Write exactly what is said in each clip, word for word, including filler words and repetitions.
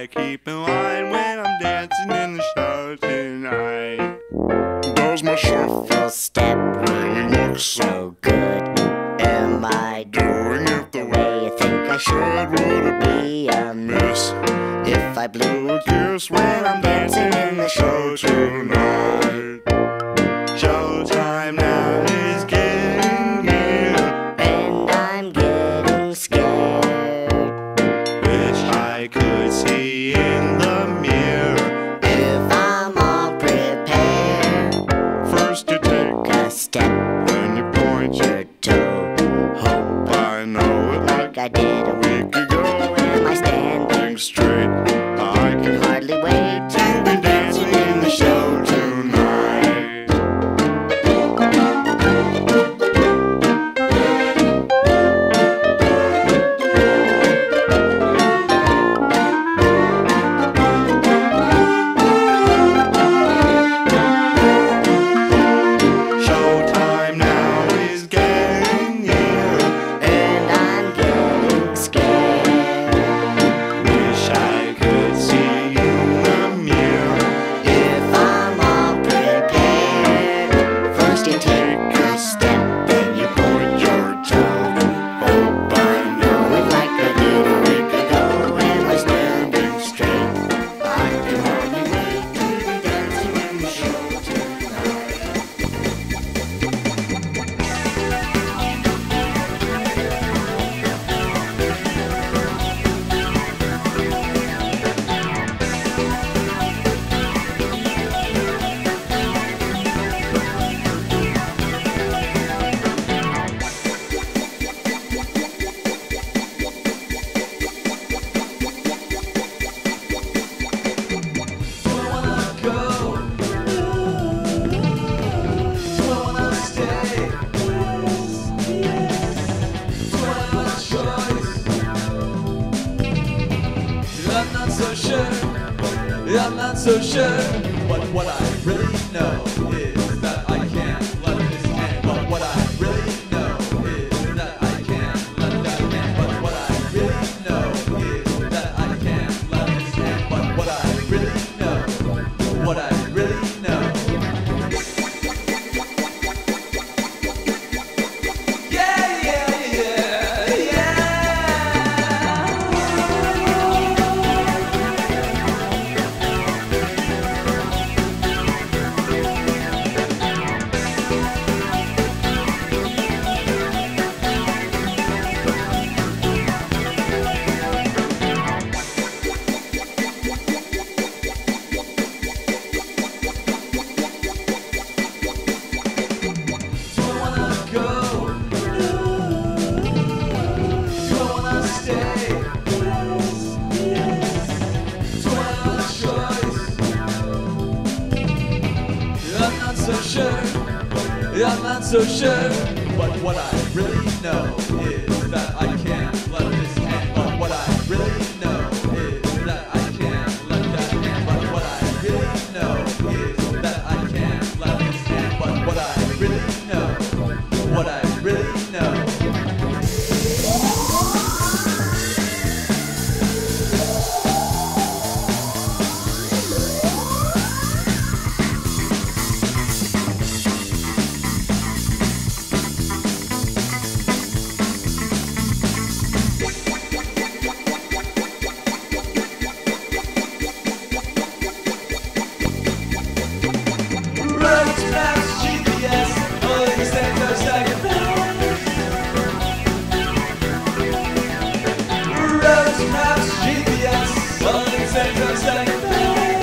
I keep in line when I'm dancing in the show tonight? Does my shuffle step Really look so so good? Am I doing it the the way way you think I should? Would it be a miss if I blew a kiss when I'm dancing in the show tonight? Showtime now is getting near. And I'm getting scared. Wish I could see in the mirror. If I'm all prepared, First you take, a step, then you point your your toe, hope I know it like like I did a week week ago. ago. Am I standing? Think straight, I can Hardly wait to be dancing in the show tonight. Showtime now is getting near. and I'm getting scared. Wish I could see in the mirror. If I'm all prepared, first you take a step, then you point your toe. Hope I know Going like I did a week ago. Am I standing straight? I can hardly wait to be dancing in the show tonight. I'm not so sure, I'm not so sure. But what I really know is that I can't let this end. But what I really know is that I can't let that end. But what I really know is that I can't let this end. But what I really know, what I really know. Yeah, yeah, yeah, yeah. I'm not so sure, but what I really know is that I can't let this end. But what I really know is that I can't let that end. But what I really know is that I can't let this end. But what I really know, what I really know. Roads, maps, G P S, all these things are second best. Roads, maps, G P S, all these things are second best.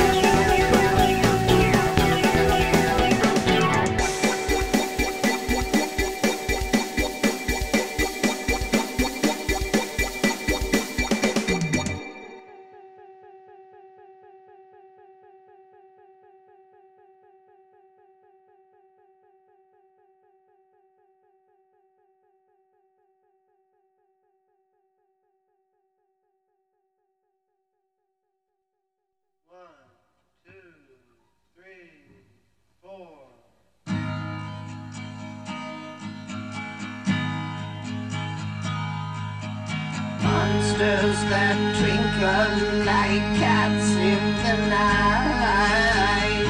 One, two, three, four. Monster shadows that twinkle like cats in the night.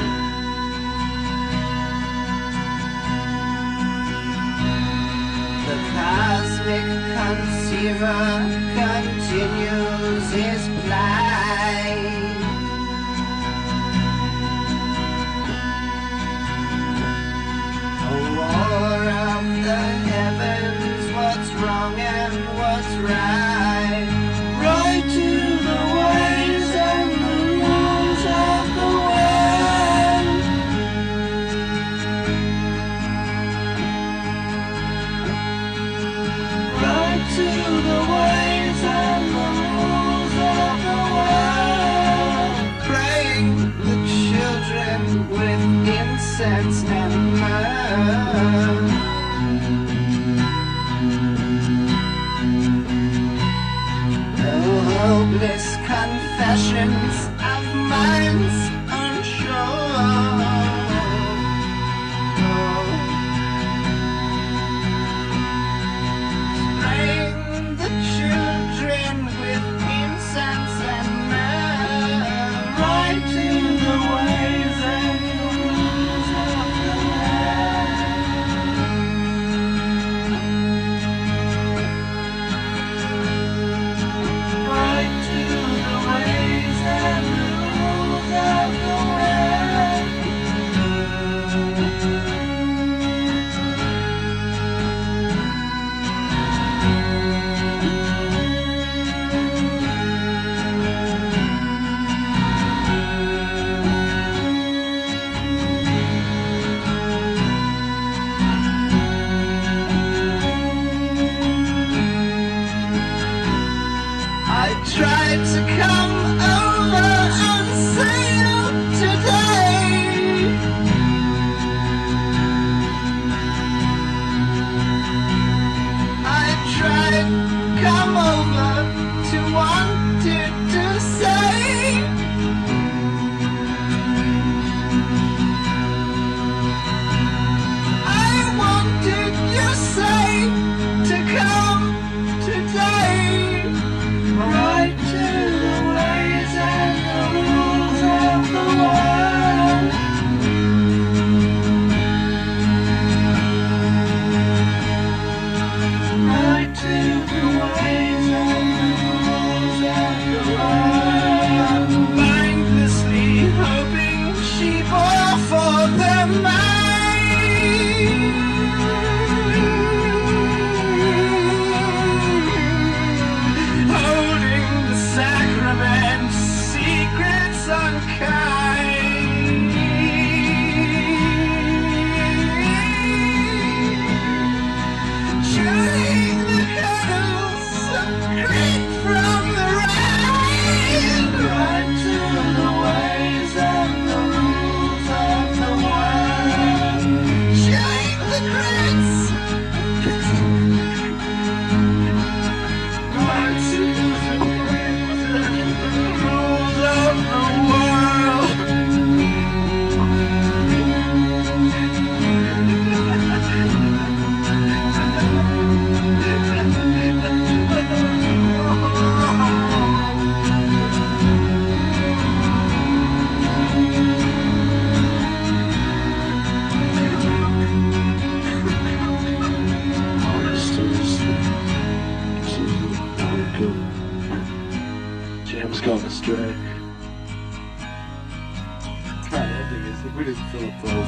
The cosmic conceiver continues his plight. A war of the heavens, what's wrong and what's right. Right to the ways and the rules of the world. Right to the ways and the rules of the world. Praying the children with incense and myrrh. Hopeless confessions of minds unsure. Spraying the children with incense and myrrh. Right to the ways and the rules of the right to the ways and the rules of the world. I tried to come over and sail today. I tried come over to wanted to say I wanted you say to come today. Right to the ways and the rules of the world. Right to the ways and the rules of the world. Mindlessly hoping she bore for the holding the sacrament, secrets unkind. Chilling the kernels of creep from the rain. Right to the ways and the rules of the world. Chilling the crits. Right to the ways and the rules of the world. Jam's gone astray. God, that thing is, if we didn't fill up those.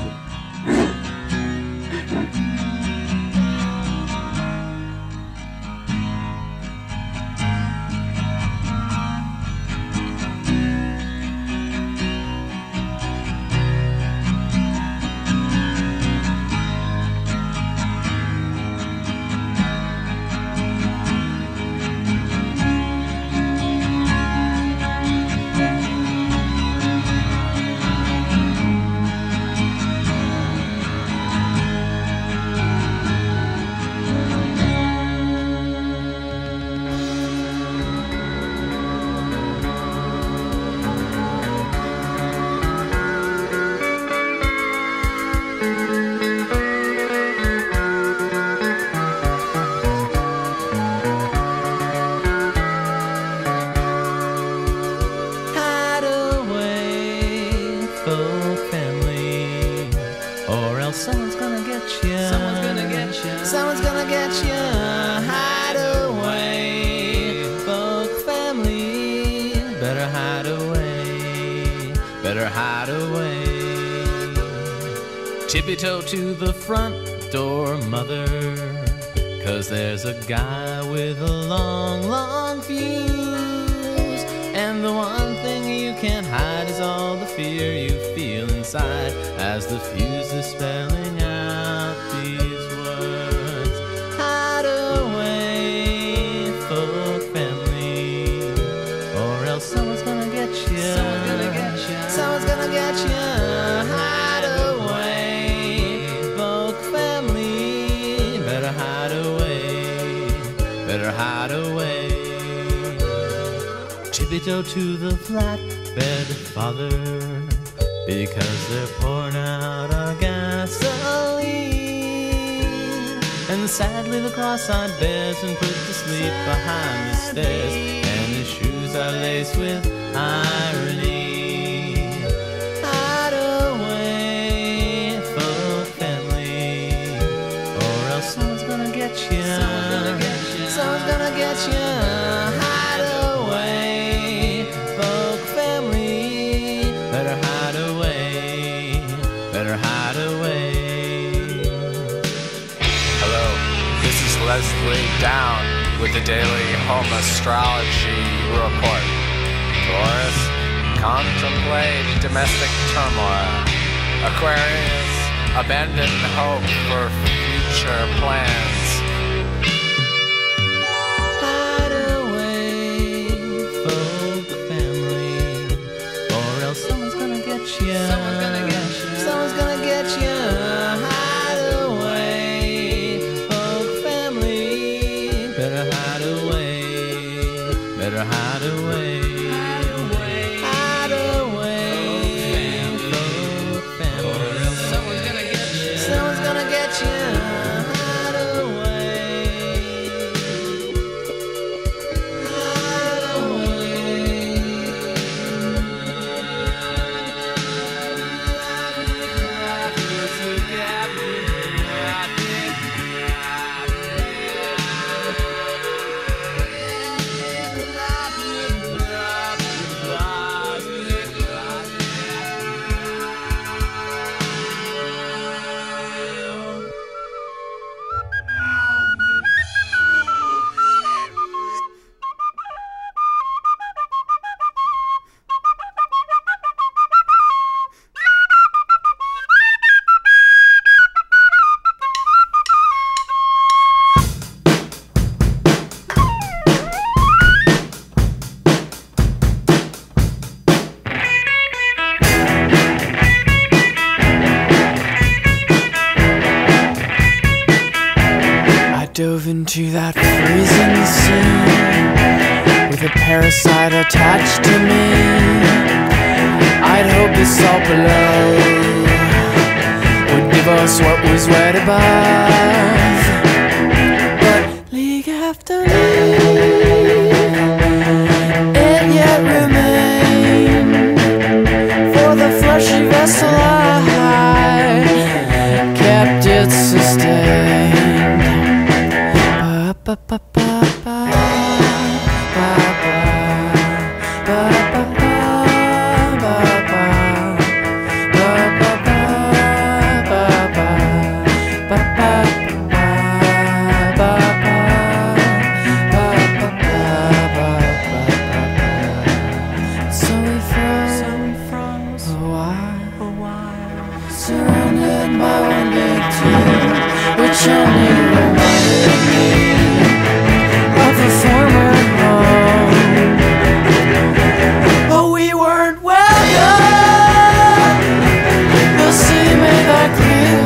better hide away. Tippy-toe to the front door, mother, 'cause there's a guy with a long, long fuse. And the one thing you can't hide is all the fear you feel inside as the fuse is spelling out these words. Hide away, folk family, or else someone's gonna get you. Someone's gonna get you. Someone's gonna get you. Hide away, folk family, better hide away, better hide away. Tippy-toe to the flatbed, father, because they're pouring out our gasoline. And sadly the cross-eyed bear's been put to sleep behind the stairs, and his shoes are laced with irony. Hide away, folk family, or else someone's gonna get you. Someone's gonna get you. Someone's gonna get you. Hide away, folk family, better hide away, better hide away. Hello, this is Leslie Down with the Daily Home Astrology Report. Taurus, contemplate domestic turmoil. Aquarius, abandon hope for future plans. Hide away, folk family, or else someone's gonna get you. Someone's gonna get you. Someone's gonna get you. Hide away, folk family, better hide away, better hide away. Hide away, folk family, or else someone's gonna get you. Someone's gonna get you. Hide away, hide Dove into that freezing sea with a parasite attached to me. I'd hope the salt below would give us what was right above. But league after league, it yet remained for the fleshy vessel I kept it sustained. Ba ba ba ba ba ba ba ba ba So we froze a while, surrounded by one big team, which only reminded me of a former home. But we weren't welcome. The sea made that clear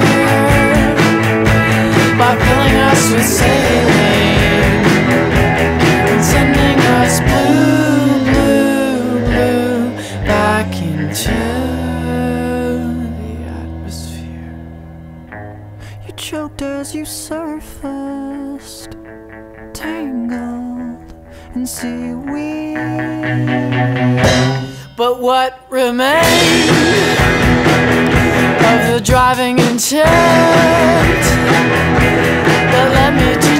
by filling us with saline and sending us blue, blue, blue back into the atmosphere. You choked as you surfaced, tangled in seaweed. But what remained of the driving intent that led me to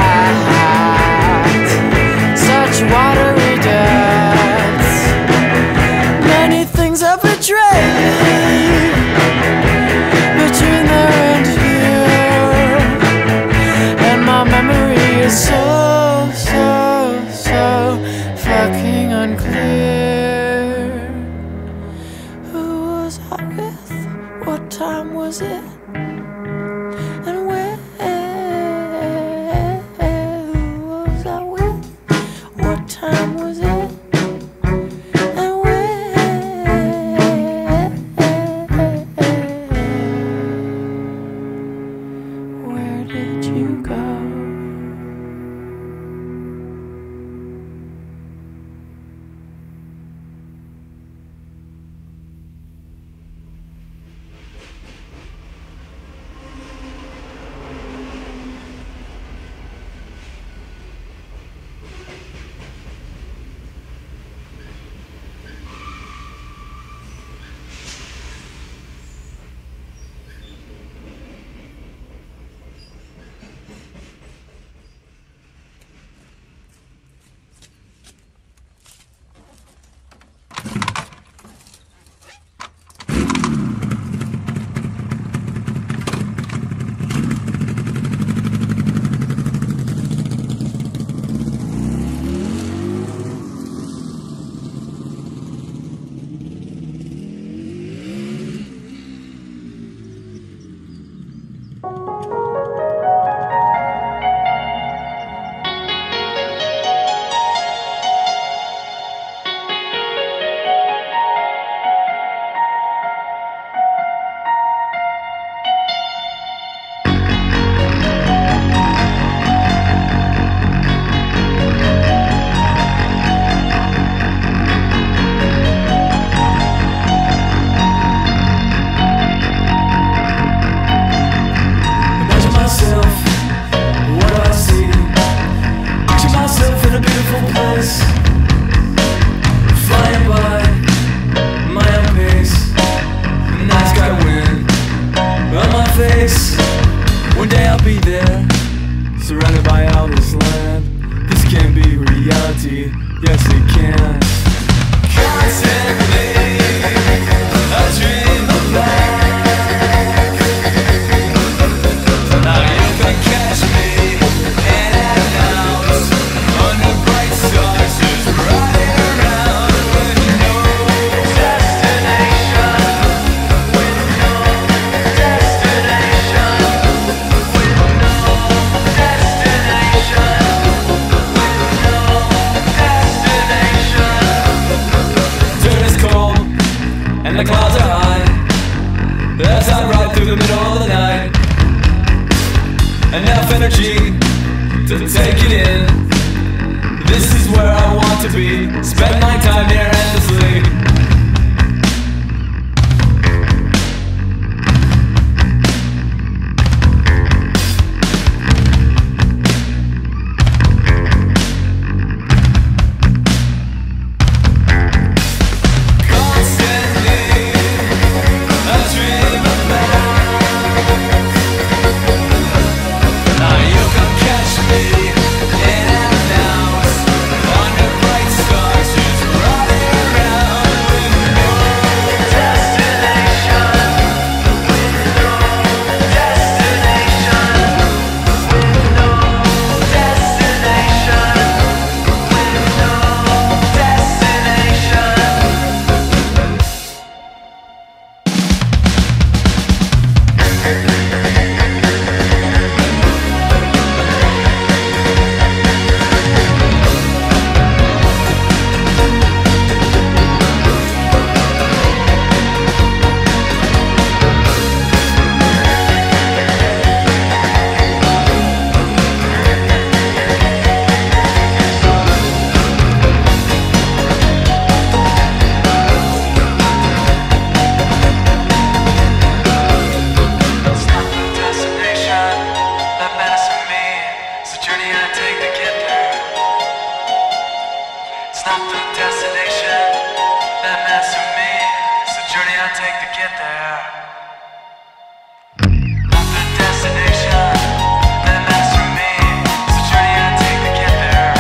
tract such watery depths? Many things I love betrayed me between there and here, and my memory is so, so, so fucking unclear. Who was I with? What time was it? And where? Who was I with? What time was it?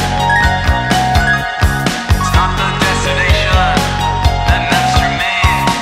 Destination that matters for me.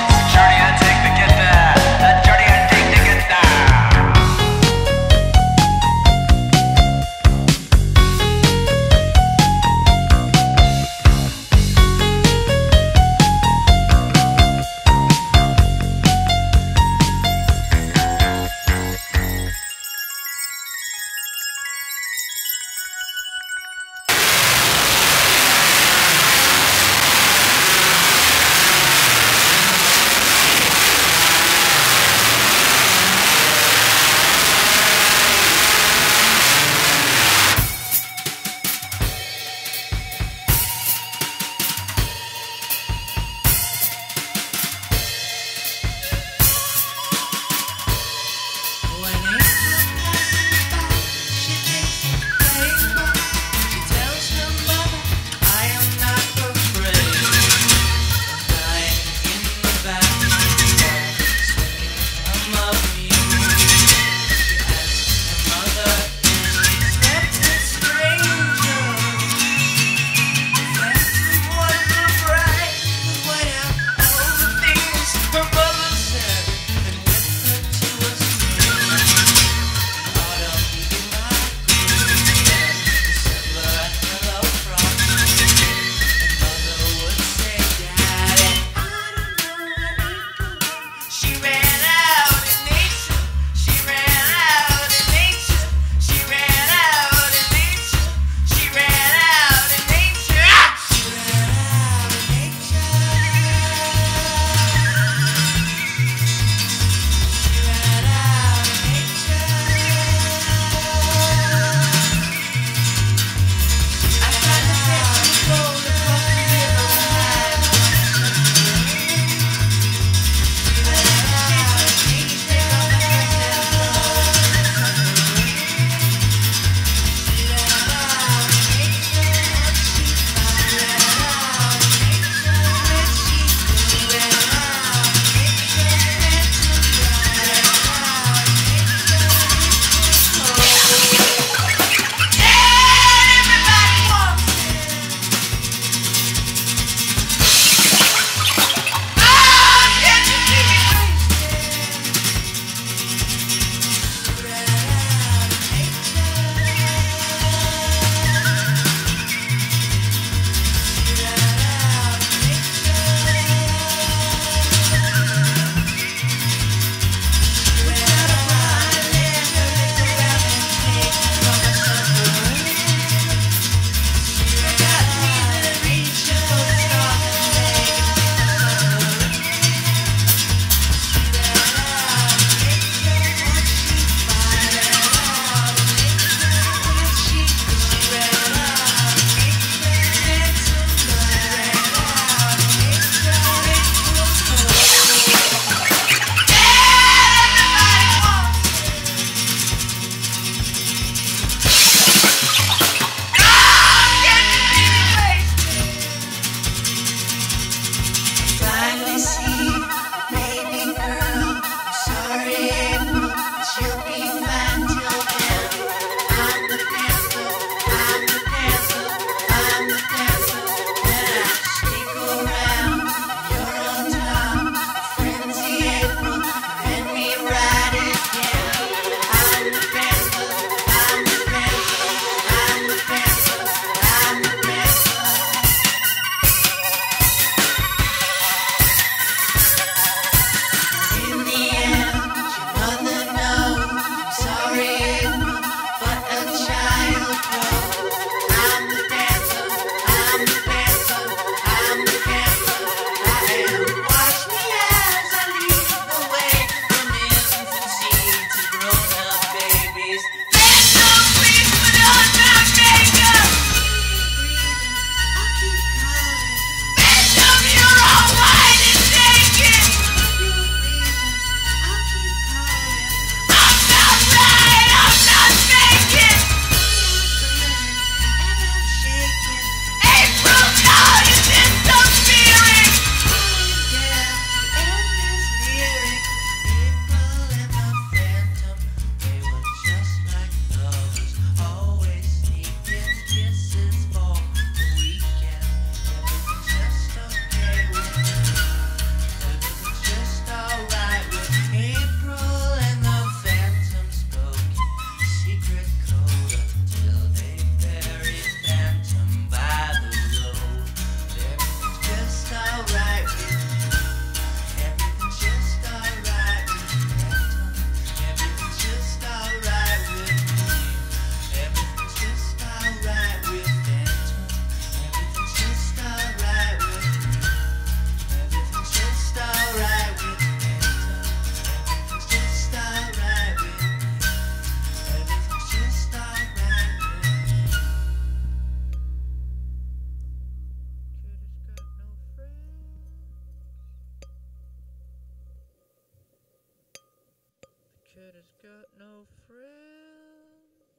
Kid has got no friends.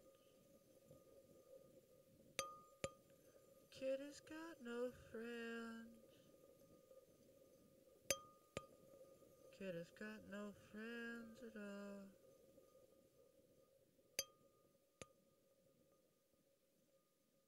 Kid has got no friends. Kid has got no friends at all.